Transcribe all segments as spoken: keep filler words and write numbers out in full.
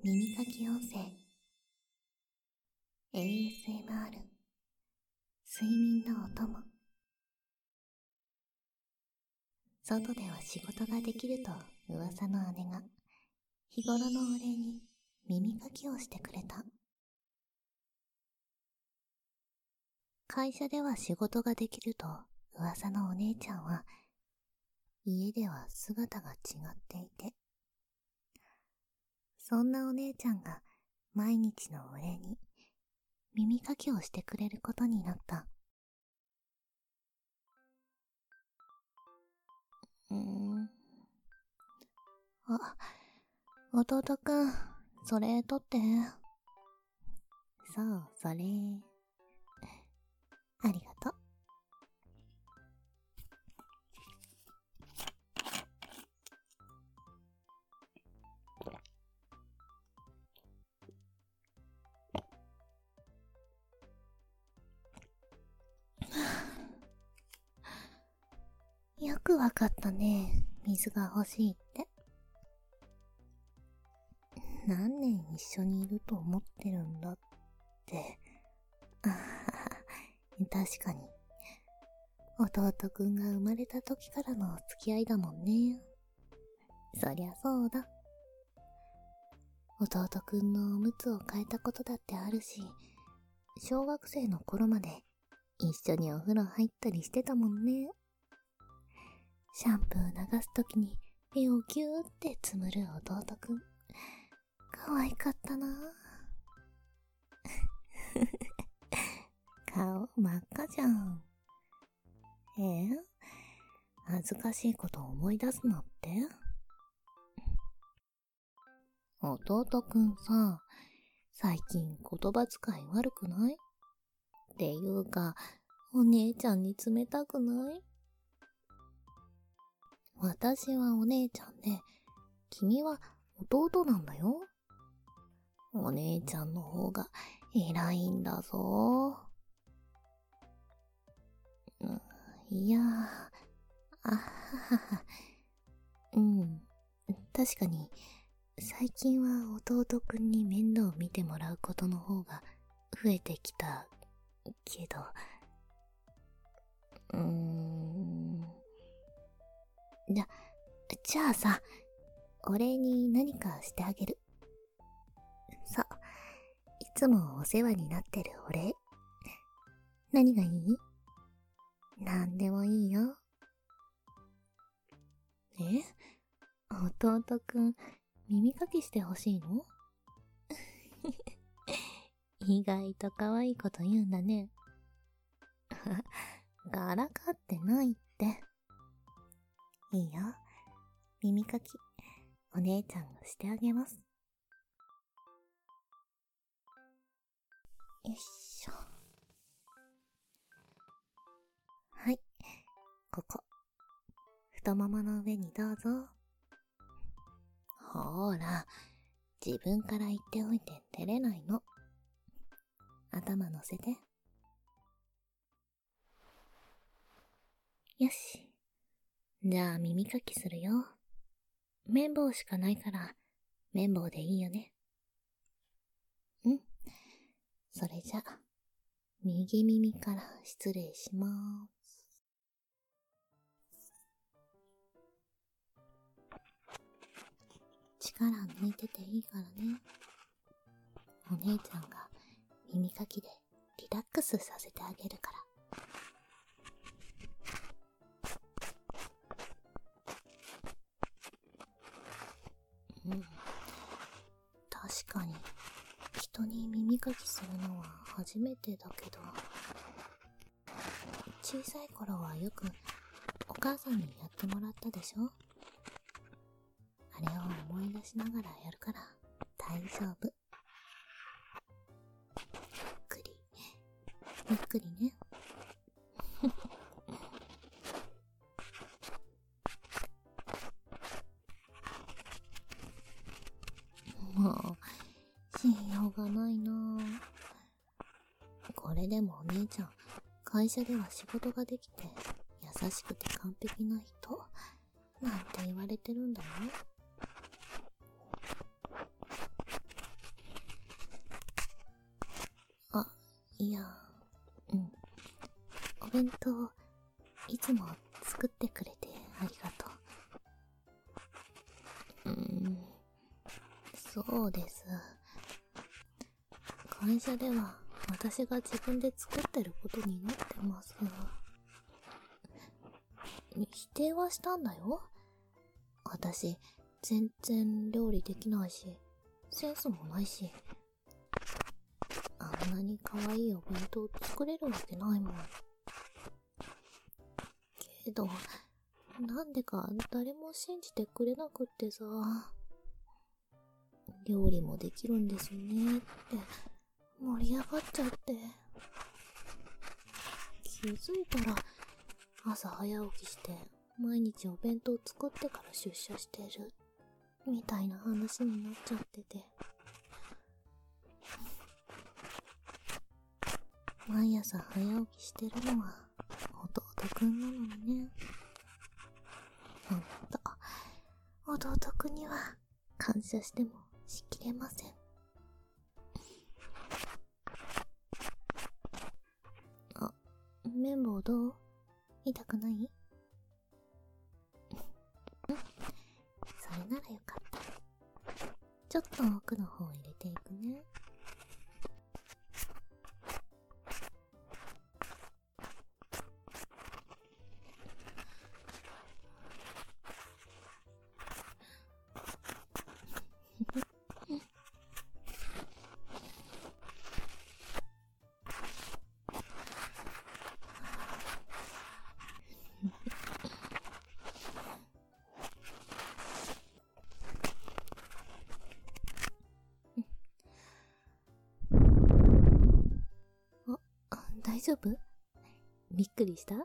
耳かき音声 エーエスエムアール 睡眠のお供。外では仕事ができると噂の姉が日頃のお礼に耳かきをしてくれた。会社では仕事ができると噂のお姉ちゃんは家では姿が違っていて、そんなお姉ちゃんが毎日のお礼に耳かきをしてくれることになった。うーん。あ、弟くん、それ取って。そう、それ。ありがとう。よくわかったね。水が欲しいって。何年一緒にいると思ってるんだって。あはは、確かに。弟くんが生まれた時からの付き合いだもんね。そりゃそうだ。弟くんのおむつを変えたことだってあるし、小学生の頃まで一緒にお風呂入ったりしてたもんね。シャンプー流すときに目をギューってつむる弟くん。可愛かったな顔真っ赤じゃん。えー、恥ずかしいこと思い出すなって。弟くんさ、最近言葉遣い悪くない？っていうか、お姉ちゃんに冷たくない？私はお姉ちゃんで、君は弟なんだよ。お姉ちゃんの方が偉いんだぞ。うん、いやー、あははは。うん、確かに、最近は弟くんに面倒見てもらうことの方が増えてきたけど、うーん。じゃ、じゃあさ、お礼に何かしてあげる。そう、いつもお世話になってるお礼。何がいい？なんでもいいよ。え？弟くん、耳かきしてほしいの？意外と可愛いこと言うんだね。からかってないって。いいよ。耳かき、お姉ちゃんがしてあげます。よいしょ。はい。ここ。太ももの上にどうぞ。ほーら、自分から言っておいて照れないの。頭乗せて。よし。じゃあ耳かきするよ。綿棒しかないから、綿棒でいいよね。うん。それじゃ、右耳から失礼しまーす。力抜いてていいからね。お姉ちゃんが耳かきでリラックスさせてあげるから。うん。確かに、人に耳かきするのは初めてだけど、小さい頃はよくお母さんにやってもらったでしょ？あれを思い出しながらやるから大丈夫。ゆっくり、ゆっくりね。もう、信用がないなぁ。これでもお姉ちゃん、会社では仕事ができて、優しくて完璧な人、なんて言われてるんだよ。 いや、うん。お弁当、いつも作ってくれてありがとう。うーん、そうです。会社では私が自分で作ってることになってます。否定はしたんだよ。私、全然料理できないし、センスもないし。あんなに可愛いお弁当作れるわけないもん。けど、なんでか誰も信じてくれなくってさ。料理もできるんですよねって盛り上がっちゃって。気づいたら朝早起きして毎日お弁当作ってから出社してるみたいな話になっちゃってて。毎朝早起きしてるのは弟くんなのにね。ほんと、弟くんには感謝してもしきれません。あ、綿棒どう？痛くない？ん？それならよかった。ちょっと奥の方入れていくね。大丈夫？びっくりした？ん？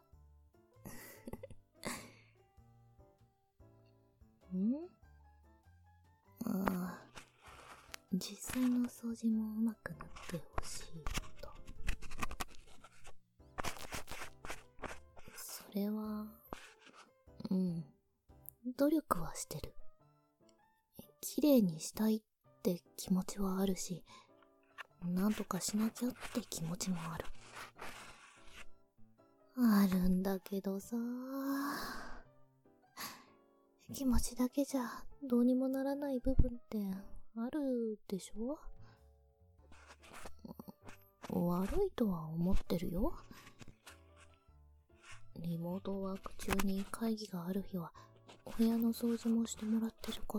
ああ、実際の掃除もうまくなってほしいと。それは、うん、努力はしてる。綺麗にしたいって気持ちはあるし、なんとかしなきゃって気持ちもある。あるんだけどさ、気持ちだけじゃどうにもならない部分ってあるでしょ？悪いとは思ってるよ。リモートワーク中に会議がある日はお部屋の掃除もしてもらってること。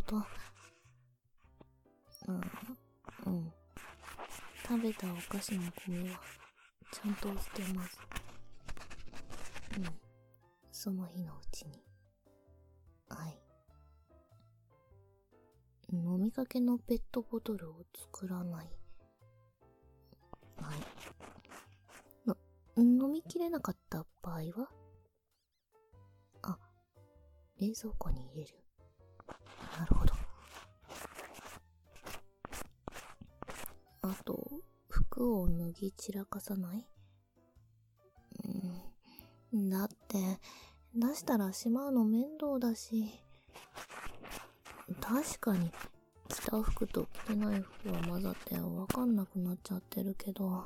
うん、うん。食べたお菓子のゴミはちゃんと捨てます。うん。その日のうちに。はい。飲みかけのペットボトルを作らない。はい。の、飲みきれなかった場合は？あ、冷蔵庫に入れる。なるほど。あと、服を脱ぎ散らかさない？うん。だって、出したらしまうの面倒だし。確かに、着た服と着てない服が混ざってわかんなくなっちゃってるけど。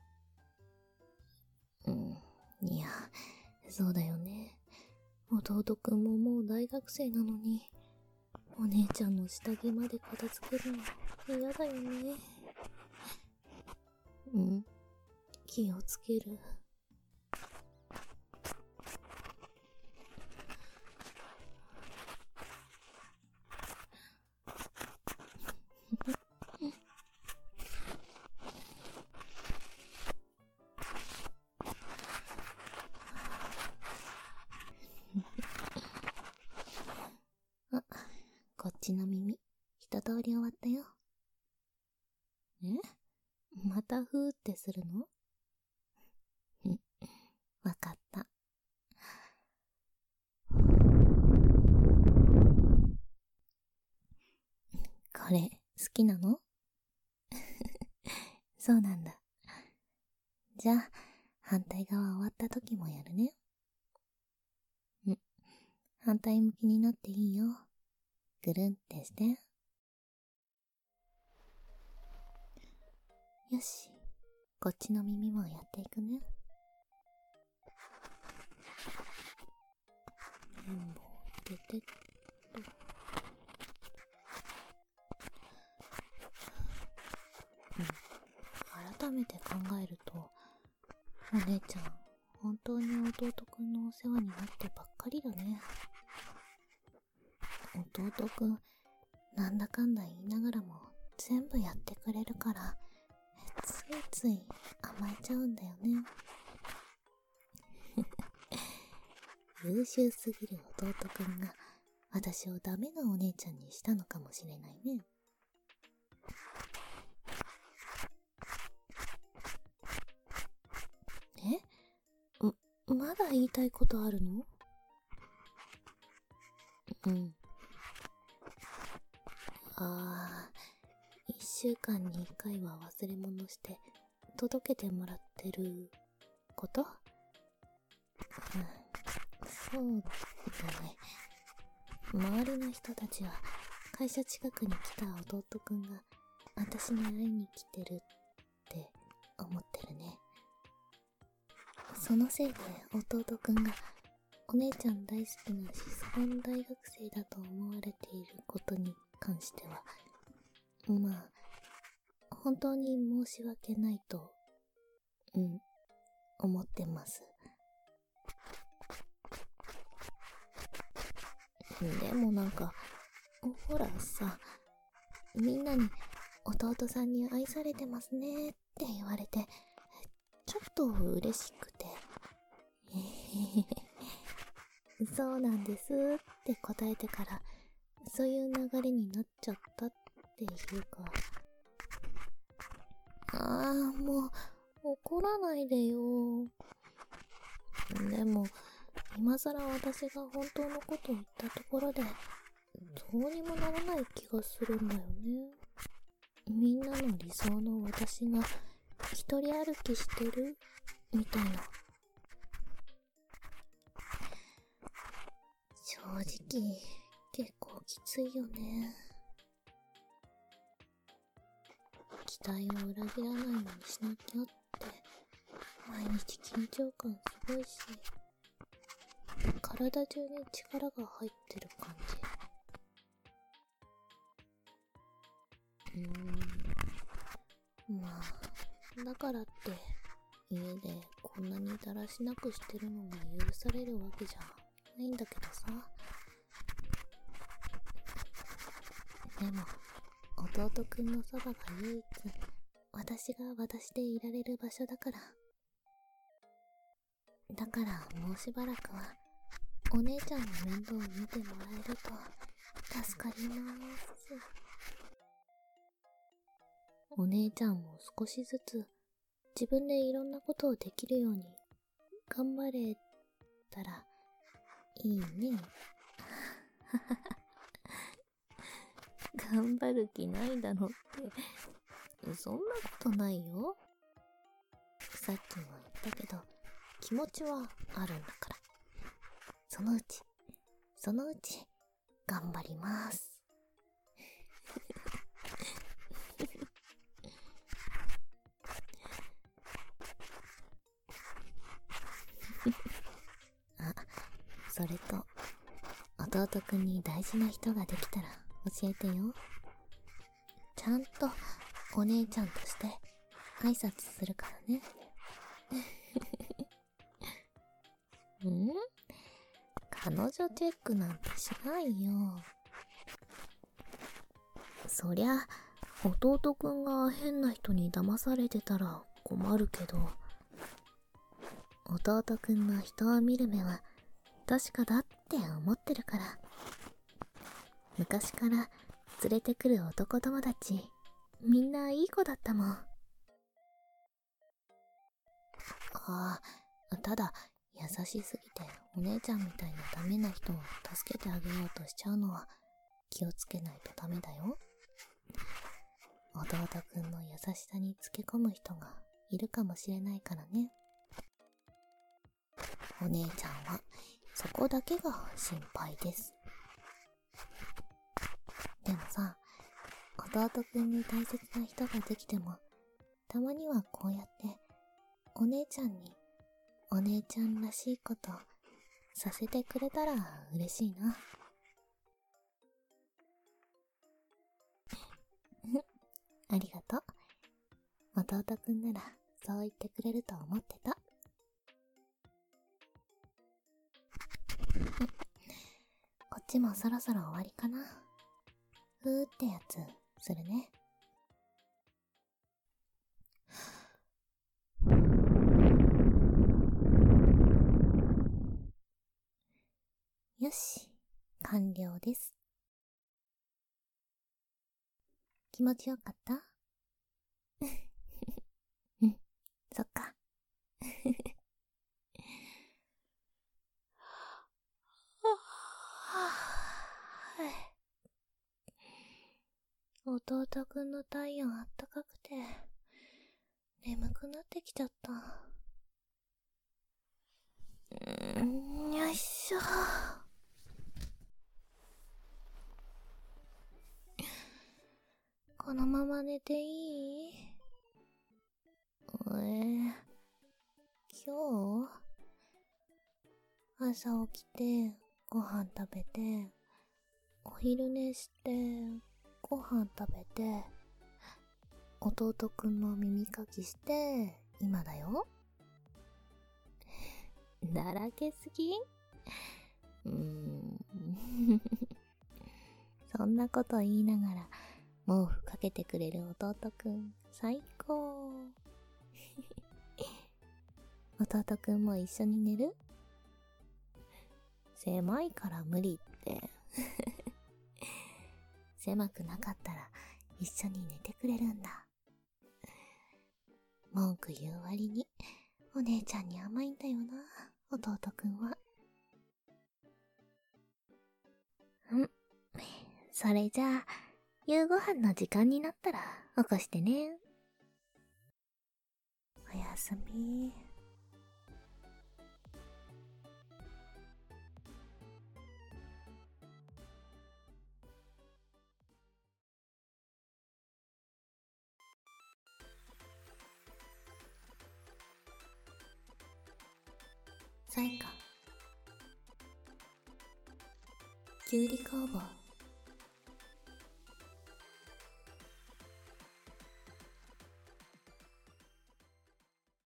うん。いや、そうだよね。弟くんももう大学生なのに、お姉ちゃんの下着まで片付けるの嫌だよね。うん。気をつける。あ、こっちの耳、一通り終わったよ。え？またふーってするの？わかった。これ、好きなの？そうなんだ。じゃあ、反対側終わった時もやるね。ん、反対向きになっていいよ。ぐるんってして。よし、 こっちの耳もやっていくね。綿棒入れてっと。うん。改めて考えると、お姉ちゃん、本当に弟くんのお世話になってばっかりだね。弟くん、なんだかんだ言いながらも全部やってくれるから、ついつい甘えちゃうんだよね。優秀すぎる弟くんが私をダメなお姉ちゃんにしたのかもしれないね。え？まだ言いたいことあるの？うん。ああ、一週間に一回は忘れ物して届けてもらってること？うん、そうだね。周りの人たちは会社近くに来た弟くんが私に会いに来てるって思ってるね。そのせいで弟くんがお姉ちゃん大好きなシスコン大学生だと思われていることに関しては、まあ本当に申し訳ないと、うん、思ってます。でもなんか、ほらさ、みんなに弟さんに愛されてますねって言われて、ちょっと嬉しくて。そうなんですって答えてから、そういう流れになっちゃったっていうか。ああ、もう、怒らないでよ。でも、今更私が本当のことを言ったところで、どうにもならない気がするんだよね。みんなの理想の私が一人歩きしてるみたいな。正直、結構きついよね。期待を裏切らないようにしなきゃって、毎日緊張感すごいし、体中に力が入ってる感じ。うーん。まあ、だからって、家でこんなにだらしなくしてるのが許されるわけじゃないんだけどさ。でも、弟くんのそばが唯一、私が私でいられる場所だから。だからもうしばらくは、お姉ちゃんの面倒を見てもらえると助かりまーす。お姉ちゃんも少しずつ自分でいろんなことをできるように頑張れたらいいね。頑張る気ないだろって。そんなことないよ。さっきも言ったけど、気持ちはあるんだから。そのうち、そのうち、頑張ります。あ、それと、弟くんに大事な人ができたら教えてよ。ちゃんとお姉ちゃんとして挨拶するからね。ん？彼女チェックなんてしないよ。そりゃ、弟くんが変な人に騙されてたら困るけど、弟くんの人を見る目は確かだって思ってるから。昔から連れてくる男友達、みんないい子だったもん。ああ、ただ、優しすぎてお姉ちゃんみたいなダメな人を助けてあげようとしちゃうのは気をつけないとダメだよ。弟くんの優しさにつけ込む人がいるかもしれないからね。お姉ちゃんはそこだけが心配です。でもさ、弟くんに大切な人ができてもたまにはこうやってお姉ちゃんにお姉ちゃんらしいことさせてくれたら嬉しいな。ありがとう。弟くんならそう言ってくれると思ってた。こっちもそろそろ終わりかな。ふーってやつするね。よし、完了です。気持ちよかった？うん、そっか。弟くんの体温あったかくて眠くなってきちゃった。うーん、よいしょ。このまま寝ていい？えー、今日朝起きてご飯食べてお昼寝してご飯食べて弟くんの耳かきして今だよ。だらけすぎ？うーんそんなこと言いながら毛布かけてくれる弟くん最高。弟くんも一緒に寝る？狭いから無理って狭くなかったら一緒に寝てくれるんだ。文句言う割にお姉ちゃんに甘いんだよな、弟くんは。ん、それじゃあ夕ご飯の時間になったら起こしてね。おやすみ。さやか、きゅうり工房。